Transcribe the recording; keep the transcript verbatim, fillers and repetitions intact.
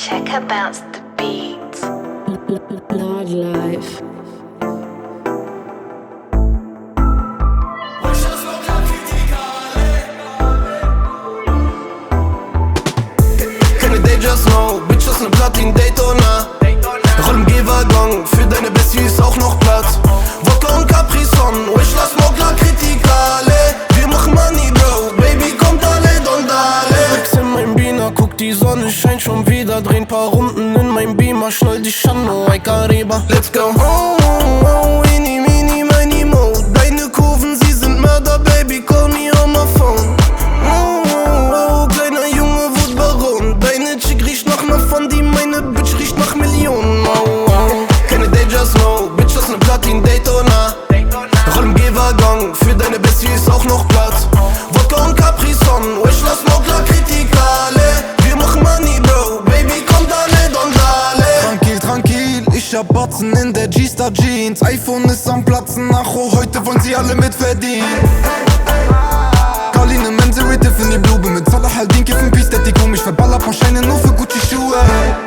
Checker bounce the beats. Lord Life. Keine Danger Snow, Bitch aus nem Platin Daytona. Roll im Gehwaggon, für deine Bestie ist auch noch Platz. Wodka und Capri-Son, Wish la Smogler Kritikale. Wir machen Money, Bro, Baby kommt alle don dale. Flex in mein Beamer, guck die Sonne scheint schon wieder. Drehen paar Runden in mein Beamer, schnall dich an, oh ay Cariba. Let's go. Oh, oh, oh, ini, mini, mini, mo. Deine Kurven, sie sind Mörder, Baby, call me on my phone. Oh, oh, oh, kleiner Junge, Wutbaron. Deine Chick riecht nach ner Fondi, meine Bitch riecht nach Millionen. Oh, oh. Keine Danger Snow, Bitch aus nem Platin Daytona. Roll im Gehwaggon, für deine Bestie ist auch noch Platz. Wodka und Capri-Son, Wish la Smogler Kritikale. Wir machen Money, Bro, Baby kommt alle don dale. Tranquil, tranquil, ich hab Batzen in der G-Star Jeans. iPhone ist am Platzen, ach oh, heute wollen sie alle mitverdienen. Carline Mense, Tiffany Blube mit Salah Aldin, kiffen Peace, der die komisch verballer paar Scheine nur für Gucci-Schuhe.